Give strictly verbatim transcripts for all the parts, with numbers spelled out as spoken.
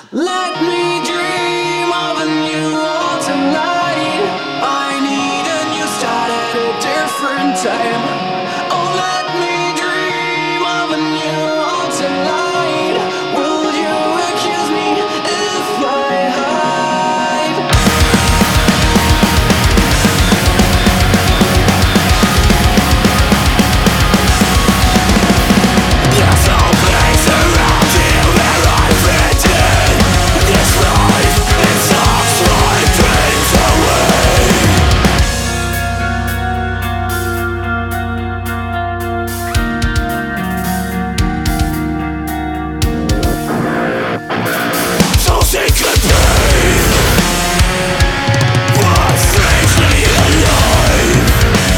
Let me dream of a new autumn light. I need a new start at a different time. Oh, let me dream of a new autumn light. Will you accuse me if I hide? There's no place around here where I fit in. This life, it sucks my dreams away. So sick of pain, but strangely alive.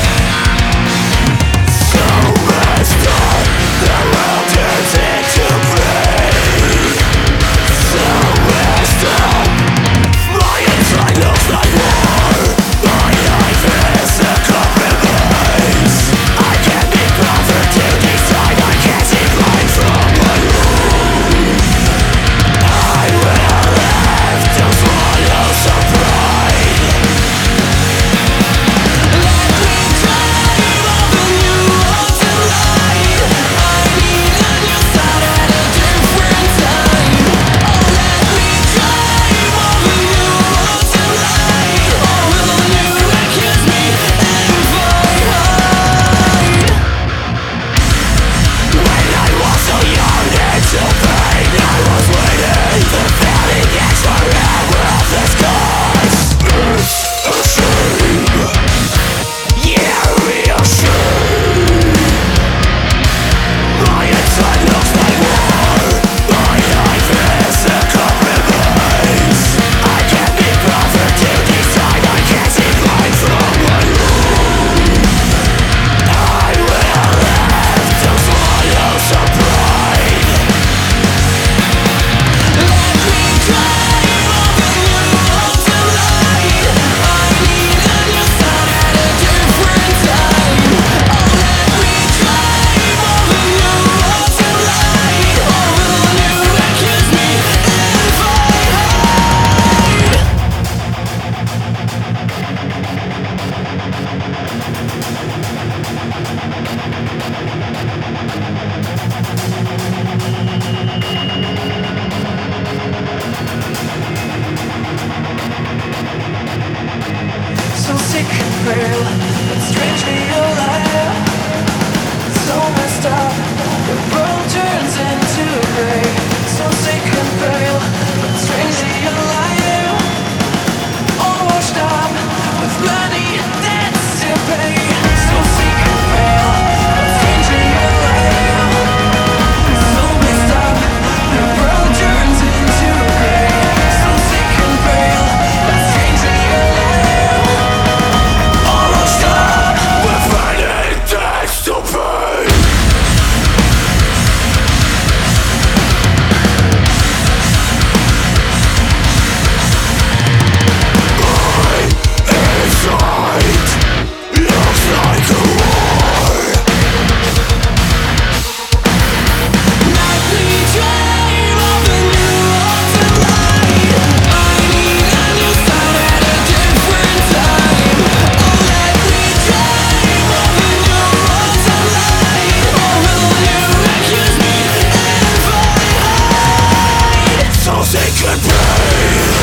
So messed up, the world turns into gray. So messed up, my inside looks like war. My life is a compromise. I can't be bothered to decide. I can't see life from my room. I will have to swallow some pride. Let me dream of a new autumn light. I need a new start at a different time. Oh, let me dream of a new autumn light. Oh, will you accuse me if I hide? When I was so young and so vain, I was waiting, fulfilling its forever of the skies. It's a shame, yeah, real shame. My inside looks like war. My life is a compromise. I can't be bothered to decide. I can't see light from my room. I will have to swallow some pride. Let me dream of a new autumn light. I need a new start at a different time. Oh, let me dream of a new autumn light. Oh, will you accuse me if I hide? So sick and frail, but strangely alive. So messed up, the world turns into gray. So sick and frail, but strangely alive. All washed up with money debts to pay. So sick and frail, but strangely alive. So messed up, the world turns into gray. So sick and frail, but strangely alive. All washed up with money debts to pay. So sick and pain.